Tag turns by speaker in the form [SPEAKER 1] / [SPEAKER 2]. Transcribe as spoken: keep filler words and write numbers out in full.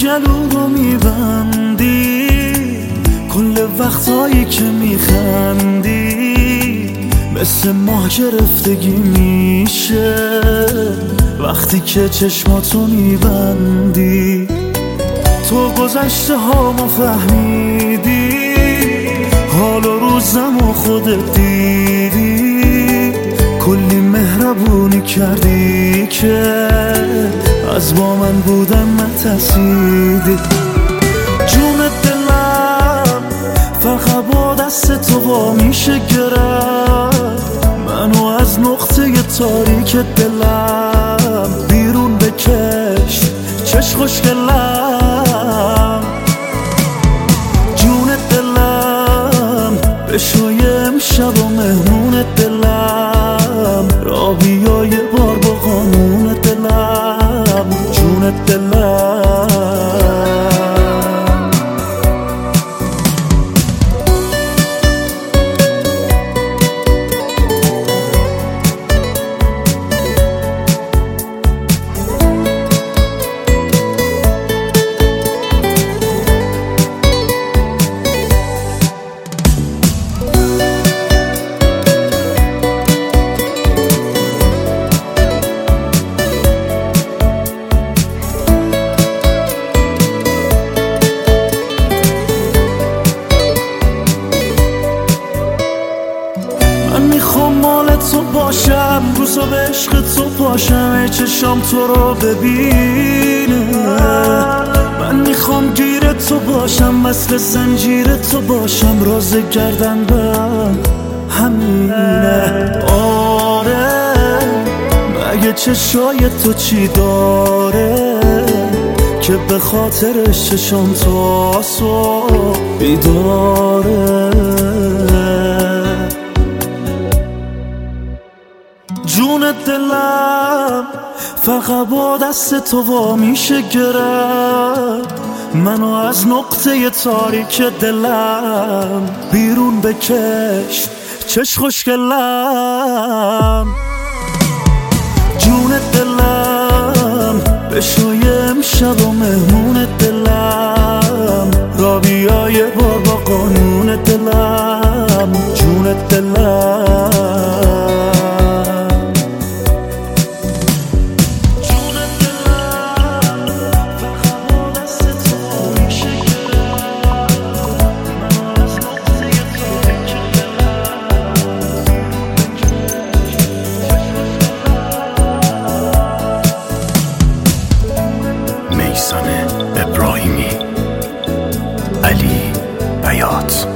[SPEAKER 1] گلو رو میبندی، کل وقتایی که میخندی مثل ماه گرفتگی میشه وقتی که چشماتو میبندی. تو گذشته هامو فهمیدی، حال و روزم و خودت دیدی، کلی مهربونی کردی که از با من بودن نترسیدی. جون دلم فقط با دست تو با میشه گرفت، منو از نقطه تاریک دلم بیرون بکش چش خوشگلم. جون دلم بشوی امشب و مهمون دلم، را بیا یه بار با قانون دلم. جون دلم مال تو باشم، روزا به عشق تو باشم، ای چشام تو رو ببینه. من میخوام گیر تو باشم، مثل زنجیر تو باشم، راز گردن به همینه. آره مگه چشای تو چی داره که به خاطرش چشام تو آسو بیداره. جون دلم فقط با دست تو وا میشه گرفت، منو از نقطه تاریک دلم بیرون بکش چش خوشگلم. جون دلم بشوی امشب و مهمون دلم، را بیا یه بار با قانون دلم. جون دلم
[SPEAKER 2] ابراهیمی، علی بیات.